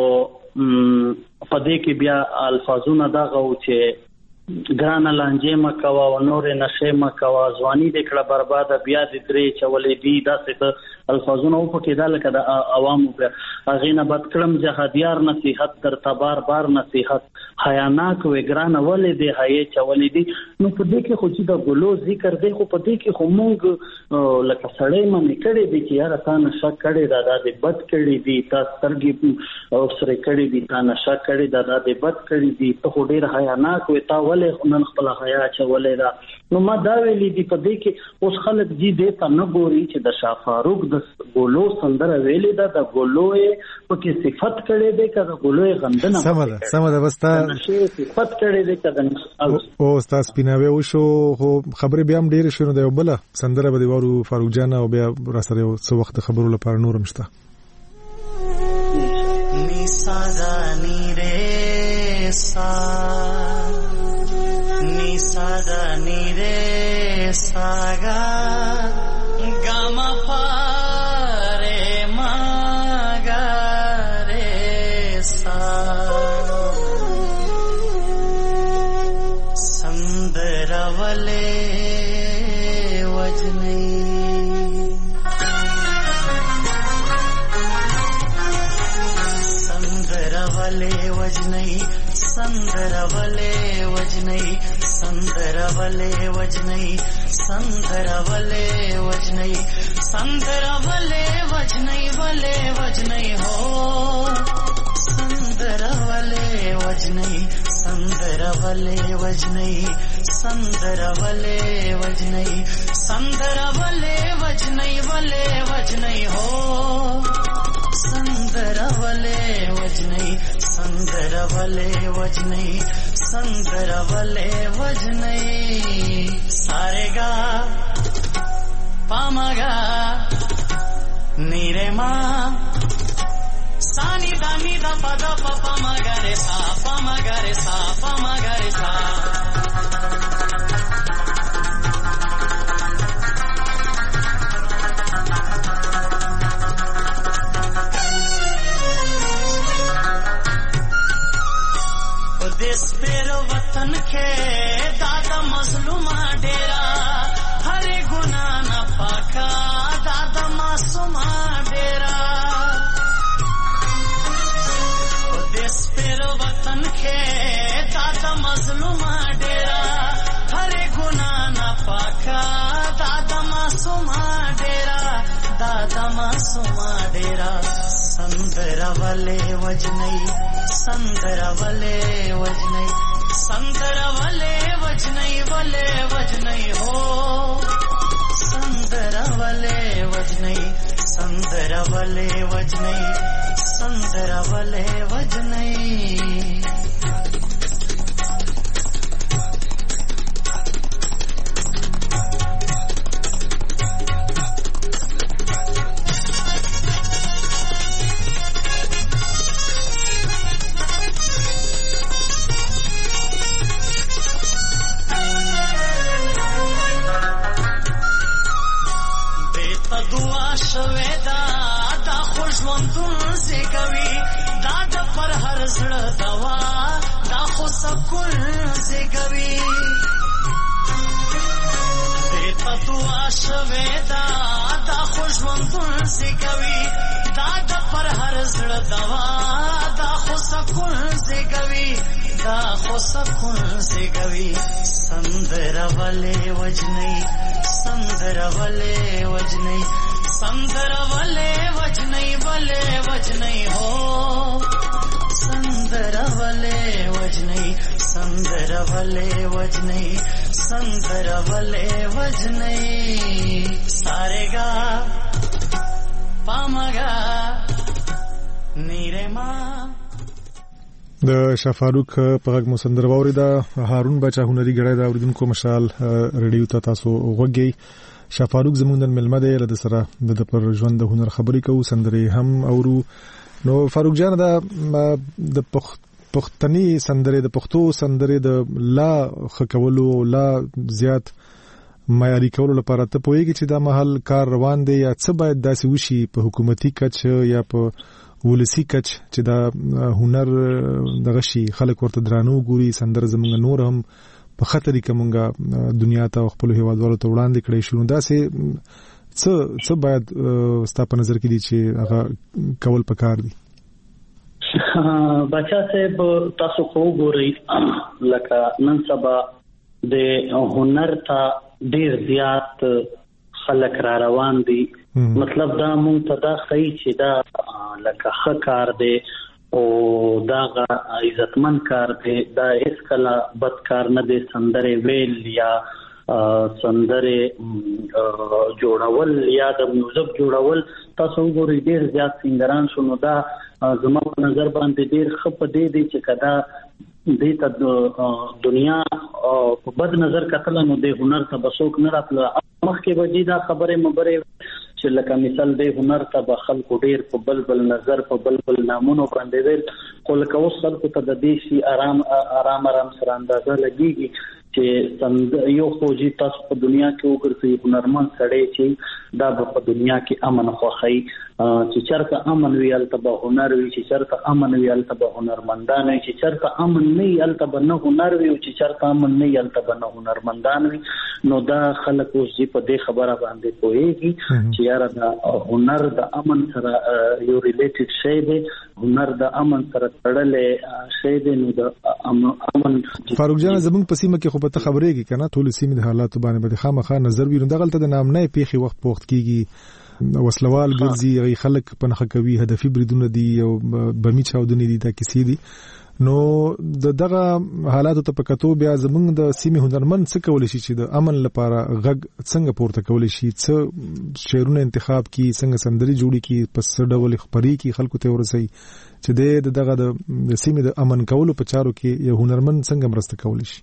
پدې کې بیا الفاظونه دا غو چې ګران لانجه مکوا او نور نشه مکوا ځواني د کړه برباد بیا د درې چولې دي دا څه الفاظونه په کې دا لکه د عوامو په اغینه بد کړم جهادیار نصيحت تر تبار بار نصيحت حیاناک و ګران ولې دی هي چولې دي نو په دې کې خو چې د ګلو ذکر دی خو په دې کې خو مونږ لکه سړی منې کړي دي چې یاره تا نشه کړي دا د بد کړي دي تا سترګې او سره کړي دي تا نشه کړي دا د بد کړي دي ته ډېر حیاناک و تا ولې نن خپل حیا چولې دا نو ما دا ویلې دي په دې کې اوس خلک دي دې ته نه ګوري چې د شاه فاروق د ګولو سندره ویلې دا د ګولوې په کې صفت کړي دي کله ګولوې غندنه سمه سمه د وستا صفت کړي دي کله او استاد سپیناوي او شو خبرې بیا هم ډېر شونه دی بل سندره به دی ورو فاروق جان او بیا را سره څو وخت خبرو لپاره نور مشته ني سادا ني ري سا ني سادا ني ري ساگا گاما پا رے ما گا رے سا سندرولے وجنی سندرولے وجنی سندرولے وجنی سندرولے وجنی سندرولے وجنی سندرولے وجنی ولے وجنی ہو سندرولے وجنی سندرولے وجنی سندرولے وجنی سندرولے وجنی ولے وجنی ہو سندرولے وجنی سندرولے وجنی سندرولے وجنی سارے گا پامگا نیرے ماں سانی دانی دا پدا پا مگا رے سا پا مگا رے سا پا مگا رے سا دیس پیر وطن کے دادا مظلومہ ڈیرا ہر گناہ نہ پاکا دادا معصومہ ڈیرا دیس پیر وطن کے دادا مظلومہ ڈیرا ہر گناہ نہ پاکا دادا معصومہ ڈیرا دادا معصومہ ڈیرا سندرولے وجنی سندرولے وجنی سندرولے وجنی ولے وجنی ہو سندرولے وجنی سندرولے وجنی سندرولے وجنی شوه دا دا خوشوندون زګوي دا د پر هر زړه دوا دا خو سکون زګوي دا خو سکون زګوي سندر ولې وجنې سندر ولې وجنې سندر ولې وجنې ولې وجنې هو سندر ولې وجنې سندر ولې وجنې سندر ولې وجنې سارهګا پامګا نیره ما د شفاروق په غږ مو سندره واوریده. هارون بچا هنري غړی دا اوریدونکو مشال ریډیو ته تاسو وګورئ. شفاروق زموږ د ملمه دی له سره د پر ژوند د هنر خبرې کوو سندره هم اورو. نو فاروق جان دا د پښتني سندره د پښتو سندره د لا خکولو لا زیات معیاري کولو لپاره ته پوهیږي چې دا محل کار روان دی یا څه باید داسې وشي په حکومتي کچ یا په ولسی کچ چې دا هنر دغه شي خلک ورته درانو ګوري سندره زمونږ نور هم په خطرې کومه دنیا ته خپل هیوادوالو ته وړاندې کړی شو. دا سه څه څه باید ستاسو په نظر کې دي چې هغه کول پکار دي؟ بچا صاحب تاسو خو ګورئ لکه نن سبا د هنر ته ډیر زیات خلک را روان دي. مطلب دا مونږ ته دا خی چې دا لکه ښه کار دی او دا عزتمن کار دی دا هیڅ کله بد کار نه دی. سندره ویل یا سندره جوړول یا د میوزیک جوړول تاسو وګورئ ډیر زیات سنگران شونو دا زما په نظر باندې ډیر ښه په دې دی چې کدا دې ته دنیا په بد نظر کتل نو د هنر ته بسوک نه راتله. مخکې وجې دا خبره مبره چې لکه مثال د هنر ته به خلکو ډیر په بلبل نظر په بلبل نامونو باندې ویل خو لکه اوس خلکو ته د دې شي آرام آرام آرام سره اندازه لګيږي چې یو فوجي تاسو په دنیا کې وګرځي هنرمند سړی چې دا په دنیا کې امن خوخی چې چرته امن ویل ته به هنر وي چې چرته امن ویل ته به هنرمندان وي چې چرته امن نه ویل ته به نه هنر وي چې چرته امن نه ویل ته به نه هنرمندان وي. نو دا خلک اوس په دې خبره باندې پوهیږي چې یاره دا هنر د امن سره یو ریلیټډ شی دی هنر د امن سره تړلې شی دی. نو د امن فاروق جان زموږ په سیمه کې خو په خبرې کې کنه ټول سیمه د حالات باندې به خامخا نظر ویرون دغلت د نام نه پیخي وخت پوښت کیږي وسلوال ګرځي غي خلک پنخ کوي هدفي بریدونه دي او بمی چاودنې دي دا کیسې دي. نو دغه حالات ته پکاتو بیا زمونږ د سیمه هنرمند څه کول شي چې د امن لپاره غږ څنګه پورته کول شي څه شعرونه انتخاب کی څنګه سندري جوړي کی پس ډول خبري کی خلکو ته ورسي چې دغه د سیمه د امن کولو په چارو کې یو هنرمند څنګه مرسته کول شي؟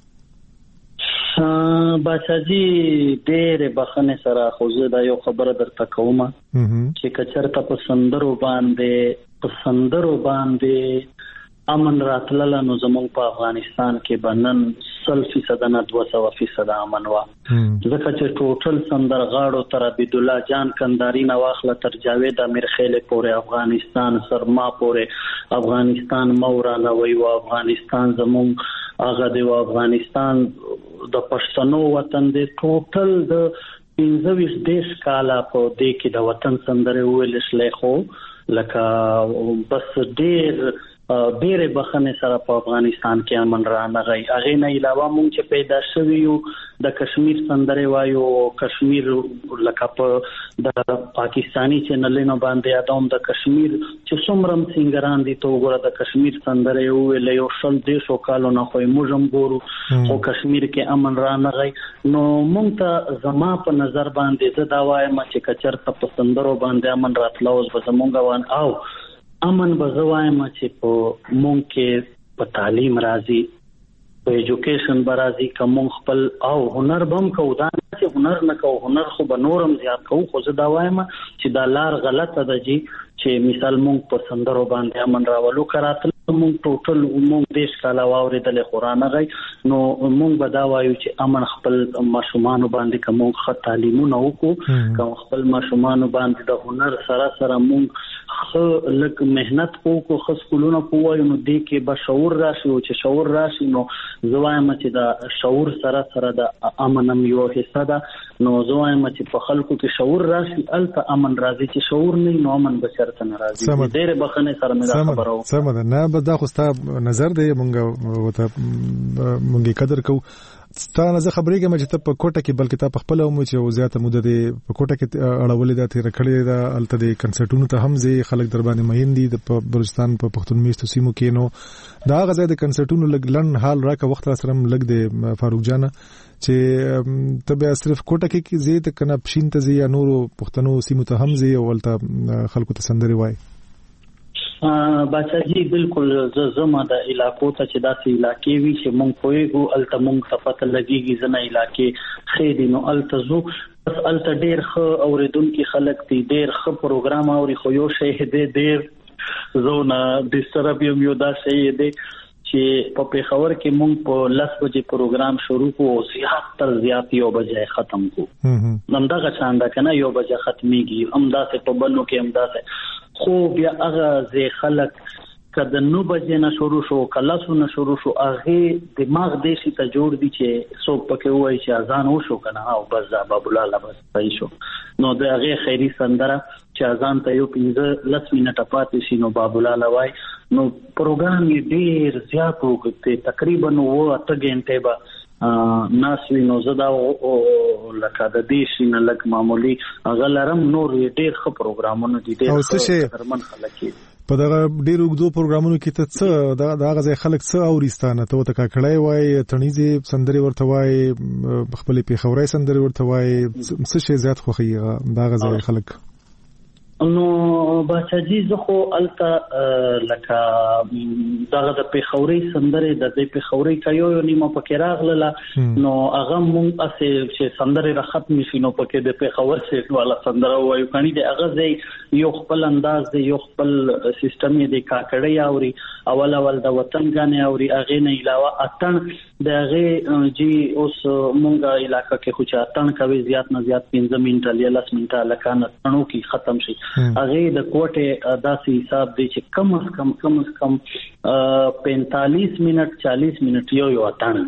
بچاجي ډېر بخنه سره خو زه دا یو خبره درته کوم چې کچرته په سندرو باندې په سندرو باندې امن راتلل نو زموږ په افغانستان کې بنن سل فیصد نه دوه سوه فیصد امن وا. ځکه چې ټوټل سندرغاړو تر عبد الله جان کنداری نه واخله تر جاوید امیر خیل پورې افغانستان سرما پورې افغانستان مورانا وی او افغانستان زموږ هغه دی افغانستان د پښتنو وطن دی. ټوټل د پنځه ویشت دیش کاله په دې کې د وطن سندره ویل شلې خو لکه بس ډېر ډېر بخنه سره په افغانستان کې امن را نغی. هغه نه علاوه مونږ چې پیدا شوی یو د کشمیر سندره وایو کشمیر لکه په د پاکستانی چینلونو باندې ادم د کشمیر چې څومره سنگران دي ته وګوره د کشمیر سندره ویل یو شل دیشو کالو نه خو موږ ګورو خو کشمیر کې امن را نغی. نو مونږ ته زما په نظر باندې زه دا وایم چې کچرته په سندرو باندې امن راتلو اوس به زمونږ وان او امن بزوایم چې په مونږ کې په تعلیم راځي په ایجوکیشن برازي کوم خپل او هنر بم کو دا چې هنر نه کو هنر خو به نورم زیات کو خو زه دا وایم چې دا لار غلطه ده جی چې مثال مونږ په سندرو باندې امن راولو کراته مونږ ټوټل مونږ دیش کاله واوریدل قرآن غي نو مونږ به دا وایو چې امن خپل ماشومان باندې کوم خط تعلیمونه وکړو کوم خپل ماشومان باندې د هنر سره سره مونږ خو لکه مهنت کو خو سکولونه کوو نو دې کې به شعور راشي او چې شعور راشي نو زوایم چې دا شعور سره سره د امن یو حصہ ده نو زوایم چې په خلکو کې شعور راشي الته امن راځي چې شعور نه نو امن به چرته نه راځي ډېر بخنه سره مې خبرو سم ده نه به دا خو ستا نظر دی مونږ وته مونږ قدر کو ستانه زه خبرې کوم چې ته په کوټه کې بلکې ته په خپل عمر چې او زیاته مده دی په کوټه کې اړولې ده تیر کړې ده الته د کنسرټونو ته هم زی خلک در باندې مهین دي د بلوچستان په پښتون میشتو سیمو کې نو دا غزا د کنسرټونو لګلن حال راکه وخت سره لګ د فاروق جان چې ته به صرف کوټه کې زی ته کنه پښین ته زی یا نورو پښتنو سیمو ته هم زی او ولته خلکو ته سندري وای بچاجي بالکل زما د علاقو ته چې داسې علاقې وي چې مونږ کویګو الته مونږ ته پته لګيږي ځنه علاقې خېدي نو الته زو بس الته ډېر ښه اوریدونکو خلک دي ډېر ښه پروګرام اوري خو یو شی دې ډېر زونه د سره بیا یو دا شی دې چې په پیښور کې مونږ په لس بجې پروګرام شروع کوو زیات تر زیات یو بجې ختم کوو همدغه څنګه کنه یو بجې ختميږي همداسې په بنو کې همداسې خو بیا هغه زی خلک کله نو بجې نه شروع شو کله سو نه شروع شو هغه دماغ دې شي ته جوړ دي چې څو پکې وای چې اذان وشو کنه او بس باب الله بس پای شو نو د هغه خیری سندره چې اذان ته یو پنځه لس منټه پاتې شي نو باب الله وای نو پروګرام یې ډیر زیات وکړي تقریبا وو اته غنټه به ناس وینو زدا او لکه د دې شي نه لک معمولی غلرم نور ډیر ښه پروګرامونه دي ډیر درمن خلک په دا ډیر وګدو پروګرامونو کې ته څه دا دا غزه خلک څه اورستانه ته وته کړای وای تنيزي سندري ورته وای خپل پیښوري سندري ورته وای څه شي زیات خوخي دا غزه خلک نو بچاجي زه خو الته لکه دغه د پیښوري سندره د دې پیښوري کایو نیمه پکې راغله نو هغه مونږ اسې چې سندره را ختم شي نو پکې د پیښور څخه والا سندره وایو کني د هغه ځای یو خپل انداز دی یو خپل سیستم دی کاکړی اوري اول اول د وطن غانې اوري هغه نه علاوه اتن د هغه جی اوس مونږه علاقې کې خو چې اتن کوي زیات نه زیات پنځه منټه یا لس منټه لکانه تنو کې ختم شي هغه د کوټه داسې حساب دی چې کم از کم کم از کم پینتالیس منټ چالیس منټ یو یو اتن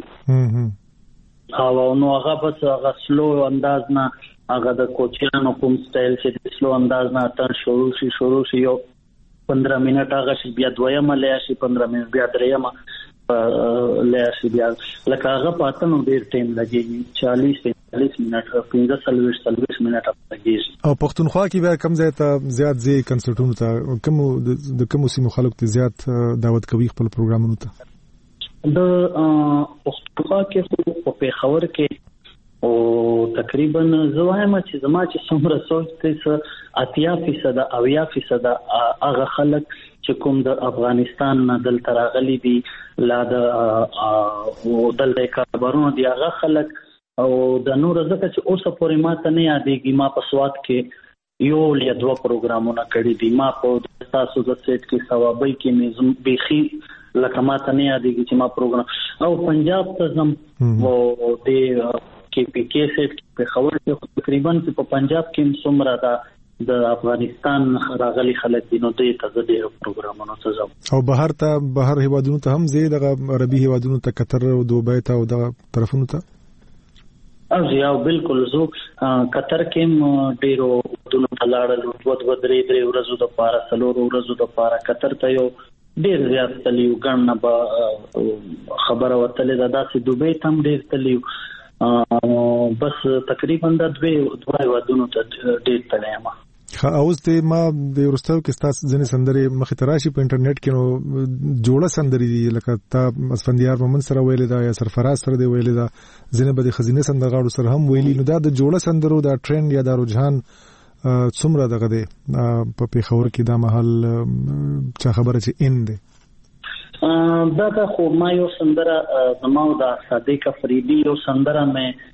او نو هغه بس هغه سلو انداز نه هغه د کوچیانو کوم سټایل چې سلو انداز نه اتن شروع شي شروع شي یو پندرہ منټ هغه شي بیا دویمه لیا شي پندرہ منټ بیا دریمه لیا شي بیا لکه هغه پاتنو ډیر ټیم لګي چالیس پینتالیس منټ پنځه سلويش سلويش منټ لګي او پښتونخوا کې بیا کم ځای ته زیات زی کنسرټونو ته کوم د کوم سیمو خلک ته زیات دعوت کوي خپل پروګرامونو ته د پښتونخوا کې په پیښور کې او تقریبا زوایم چې زما چې څومره سوچ ته اتیا فیصد او یا فیصد هغه خلک چې کوم د افغانستان نه دل تراغلي دي لا د او دل د کاربارونو دی هغه خلک او د نور زکه چې اوسه پورې ماته نه یادېږي ما په سواد کې یو یا دوه پروګرامونه کړی دي ما په تاسو د سیټ کې ثوابي کې نظم بيخي لکه ماته نه یادېږي چې ما پروګرام او پنجاب ته زم او د کې پی کې سیټ په خبر کې تقریبا په پنجاب کې څومره دا د افغانستان راغلي خلک دي نو دې ته د پروګرامونو ته ځم او بهر ته بهر هیوادونو ته هم زی د عربي هیوادونو ته قطر او دوبۍ ته او د طرفونو ته او یو بالکل زو قطر کې ډیرو دونو تلاړل او دوه دوه درې درې ورځې د پاره سلور ورځې د پاره قطر ته یو ډیر زیات تلیو ګڼنه به خبره ورتلې ده داسې دوبۍ ته هم ډیر تلیو بس تقریبا د دوه دوه ودونو ته ډیر تلیم خا اوس ته ما د ورستو کې تاسو ځنې سندري مخ تراشي په انټرنیټ کې نو جوړه سندري دي لکه تا اسفندیار مومن سره ویل دا یا سرفراز سره دی ویل دا ځنې به د خزینه سندرغاړو سره هم ویلي نو دا د جوړه سندرو دا ټرند یا دا رجحان څومره دغه دی په پیښور کې دا محل چا خبره چې ان دی دا دا خو ما یو سندره زماو دا صادق فریدی یو سندره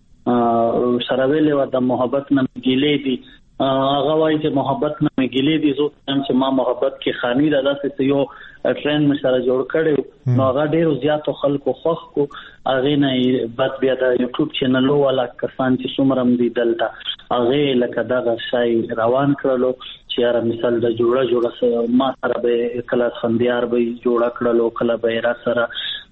مې سره ویلې و د محبت نه ګیلې دي هغه وایي چې محبت نه ګیلې دي زه هم چې ما محبت کې خاني دا داسې یو ټرند مشره جوړ کړو نو هغه ډیرو زیاتو خلکو خوښ کو هغه نه بعد بیا د یوټیوب چینل والا کسان چې څومره دي دلته هغه لکه دا شای روان کړلو چې یاره مثال د جوړه جوړه ما سره به کله خندیار به جوړه کړلو، کله به را سره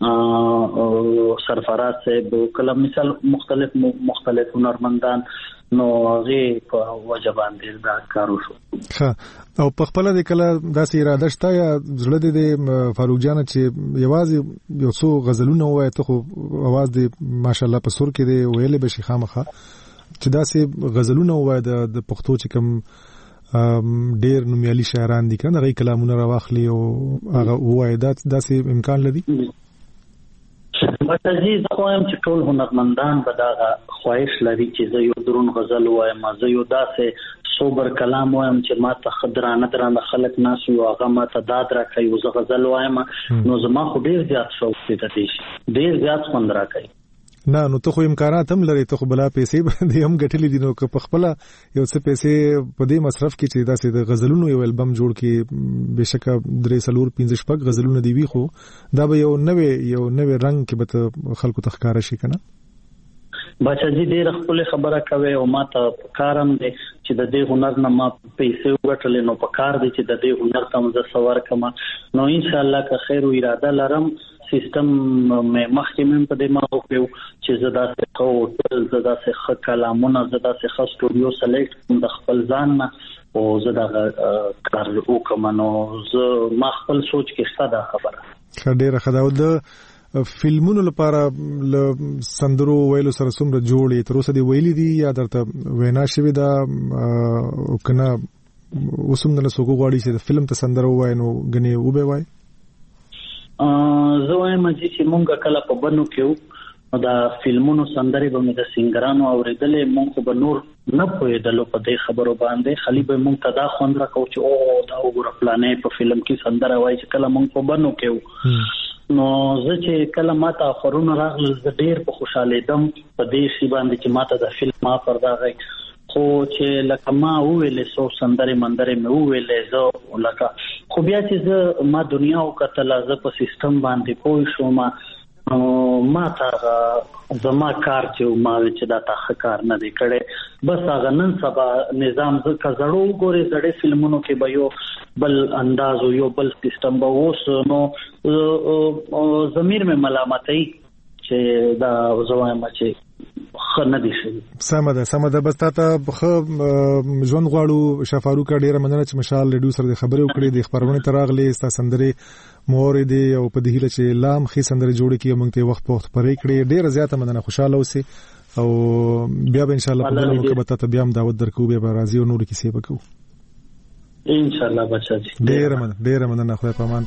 سرفراز صاحب، کله مثال مختلف مختلف هنرمندان، نو هغه په وجه باندې دا کار وشو. ها او په خپل د کله داسې اراده شته یا زړه د فاروق جان چې یوازې یو څو غزلونه وایي ته خو आवाज دی ماشاءالله په سر کې دی ویلې به شي خامخه چې داسې غزلونه وایي د پښتو چې کوم ډېر نومیالي شاعران دي کنه هغه کلامونه راواخلي او هغه وایي داسې امکان لري؟ متجي زه وایم چې ټول هنرمندان به دا خواهش لري چې زه یو درون غزل وایم، زه یو داسې صبر کلام وایم چې ما ته خدرانه درانه خلک ناس یو هغه ما ته داد راکوي، زه غزل وایم نو زما خو ډېر زیات شوق دی د دې شي، ډېر زیات خوند راکوي. نه نو ته خو امکانات هم لري، ته خو بلا پیسې باندې هم ګټلې دي، نو که په خپل یو څه پیسې په دې مصرف کې چې داسې د غزلونو یو البم جوړ کې بهشکه درې سلور پنځه شپږ غزلونه دی وی خو دا به یو نوې یو نوې رنگ کې به خلکو ته ښکارا شي کنه. بچا جی ډېر خپل خبره کوي او ما ته کارم دی چې د دې هنر نه ما پیسې وګټلې، نو په کار دی چې د دې هنر ته مزه سوار کما، نو ان شاء الله که خیر او اراده لرم سیستم مې مخکې مې په دې ما وکړو چې زدا څه خو زدا څه خ کلامونه زدا څه خ سټوډیو سلیکټ د خپل ځان نه او زدا کار وکم، نو زه ما خپل سوچ کې ستاده خبره ډېر خداو د فلمونو لپاره ل سندرو ویلو سره څومره جوړې تر اوسه دی ویلي دي یا درته وینا شوی دا کنه اوسم نه سوګو غواړي چې فلم ته سندرو وای نو غني وبه وای؟ زه وایم چې مونږ کله په بنو کې دا فلمونو سندري به مې د سنگرانو اوریدلې، مونږ به نور نه پوهېدلو په دې خبرو باندې، خالي به مونږ ته دا خوند راکاو چې او دا وګوره فلانه په فلم کې سندره وای چې کله مونږ په بنو کې نو زه چې کله ماته خورونه راغله زه ډېر په خوشاله دم په دې شی باندې چې ماته د فلم ما پر دا غي خو چې لکه ما ویلې سو سندره مندره مې ویلې زه لکه خو بیا چې زه ما دنیا او کتل زه په سیستم باندې پوه شوم، ما ته زما کار چې ما چې دا تا کار نه دی کړي، بس هغه نن سبا نظام زه کزړو ګوري زړې فلمونو کې به یو بل انداز او یو بل سیستم به اوس نو ضمیر مې ملامتای چې دا زوایم چې خنه دي شي. سم ده سم ده بس تاسو خو ژوند غواړو شفاروق ډیره مننه چې مشال ریډیو سره خبرې وکړې د خبرونه تراغلي تاسو سندري مورید او په دې هیله چې لام خې سندري جوړ کړي موږ ته وخت په وخت پرې کړې ډیره زیاته مننه خوشاله اوسئ او بیا به ان شاء الله په دغه موقع به تاسو بیا هم دعوت درکو به راځي او نور کیسې وکړو ان شاء الله بچا جی ډیره مننه ډیره مننه خدای پامان.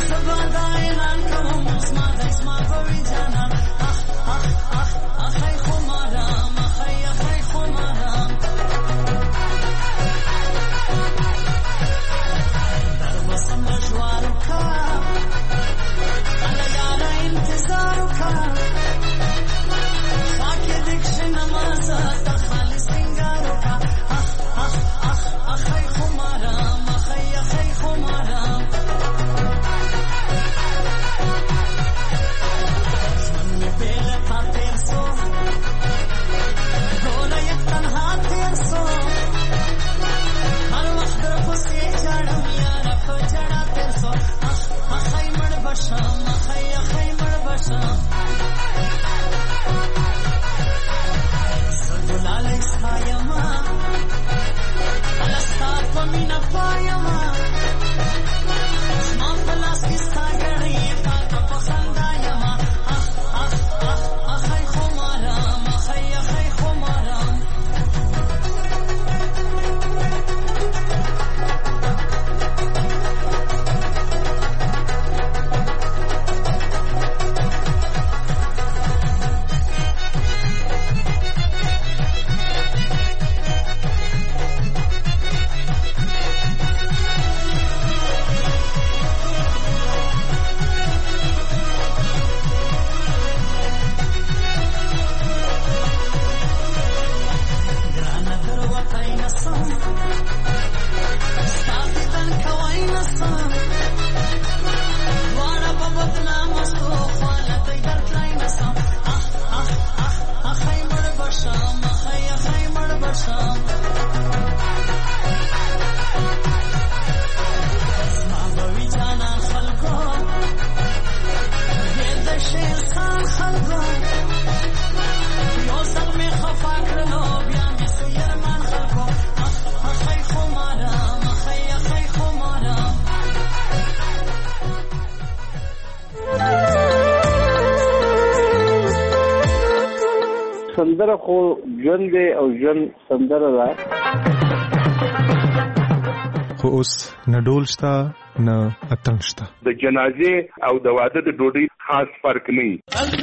Hi, سندره خو ژوند دی او ژوند سندره ده. خو اوس نه ډول شته نه اتڼ شته. د جنازې او د واده د ډوډۍ خاص فرق نه وي.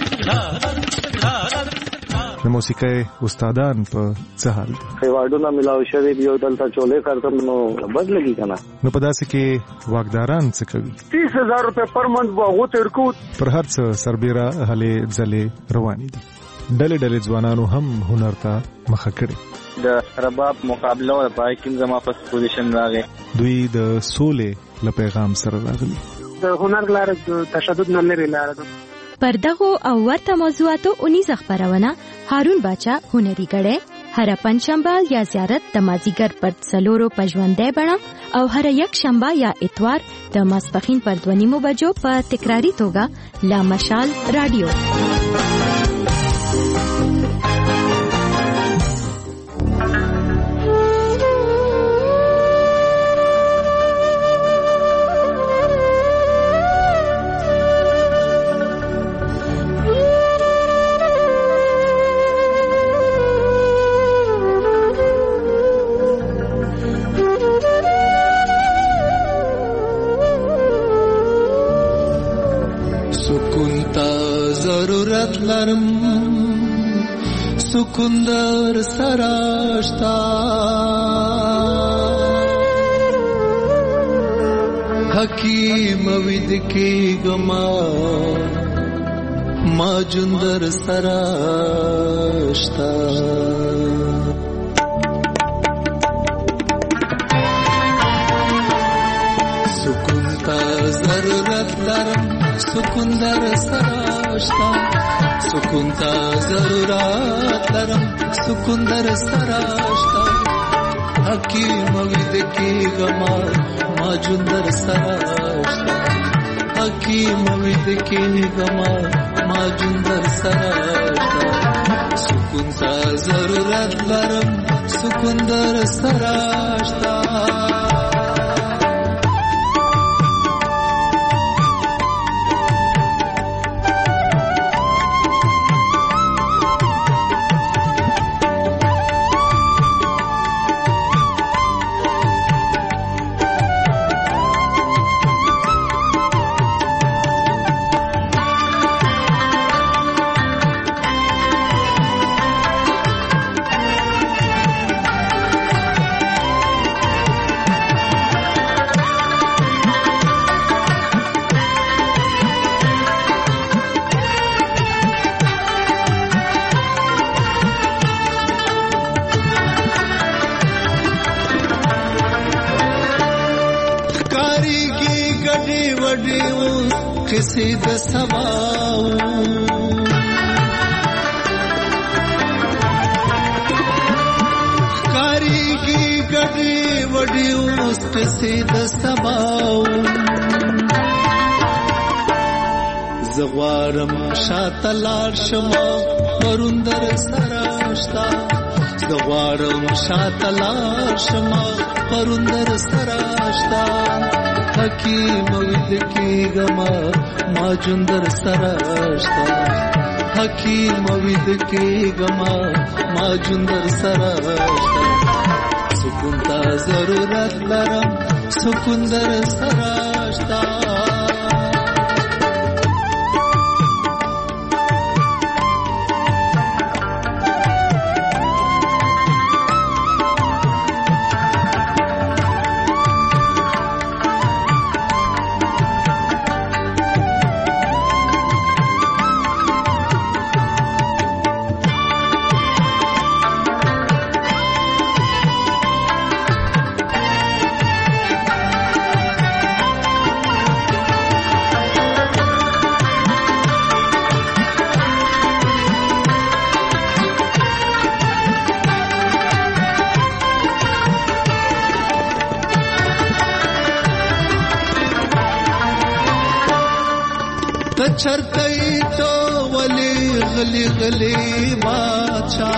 د موسیقۍ استادان په څه حال دي؟ خیواډونه ملاو شوي دي او دلته چولې کارتم نو بد لګي کنه. نو په داسې کې واکداران څه کوي؟ تیس هزار روپے پر منت باغو تیر کو پر هر څه سربېره هلې ځلې روانې دي. ډلې ډلې ځوانانو هم هنر ته مخه کړې. د رباب مقابله او پای کې زما په پوزیشن راغی. دوی د سولې له پیغام سره راغلي. د هنر لار د تشدد نه لري لار ده. پر دغه او ورته موضوعاتو اونیزه خبرونه هارون باچا هنري غړې هر پنځشنبه یا زیارت د مازیګر پر څلورو پژوندې بڼه او هر یک شنبه یا اتوار د ماسپخین پر دوه نیمو بجو په تکراری توګه لا مشال رادیو. سکندر سراشتا حکیم وید کی گما ماجندر سراشتا سکندر ضرورت لرم سکندر سراشتا سکونتا ضرورت لرم سکندر سراشتا حکیم وید کی گما ماجندر سراشتا حکیم وید کی گما ماجندر سراشتا سکونتا ضرورت لرم سکندر سراشتا کسی د سباو کاری کی گډي وډي اوس کسی د سباو زغوارم شاتلار شما پروندر سراشتا زغوارم شاتلار شما پروندر سراشتا حکیم وید کی گما ماجندر سراشتا حکیم وید کی گما ماجندر سراشتا سکونتا ضرورت لرم سکندر سراشتا چرتئی تو ولی غلی غلی باچا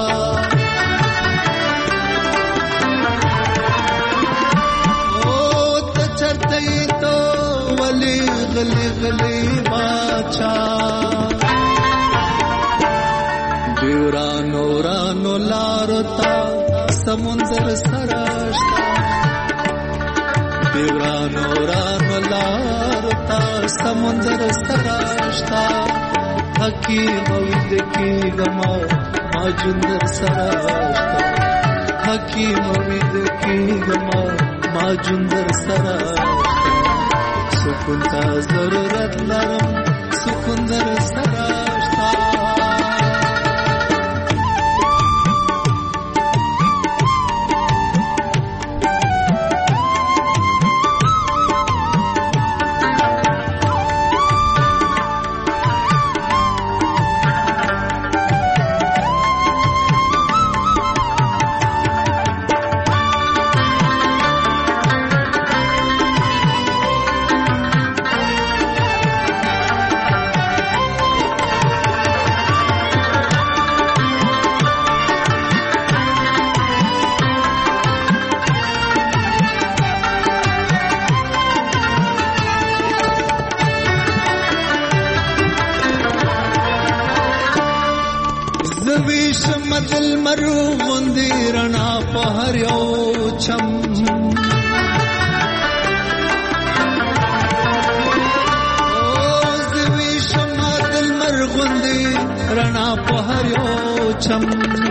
او چرتئی تو ولی غلی غلی باچا دیوران لارو تا سمندر سراشتا دیورانو رانو لارو تا سمندر سراشتا حکیم وید کی گما ماجندر سراشتا حکیم وید کی گما ماجندر سراشتا سکون تا ضرورت لرم سکندر سراشتا مدل مرو غندی رنا پهر یو چم زوی شما دل مر غندی رنا پهر یو چم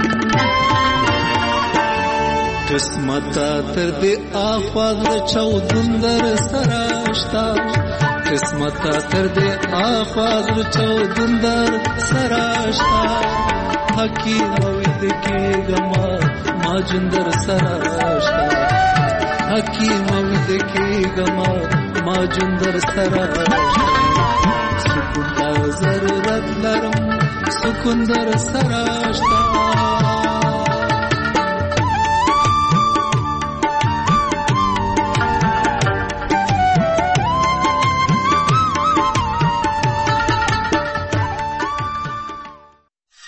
قسمت تر دی آفاز چودندر سراشتا قسمت تر دی آفاز چودندر سراشتا حکیم وید کی گما ماجندر سراشتا حکیم وید کی گما ماجندر سراشتا سکون تا ضرورت لرم سکندر سراشتا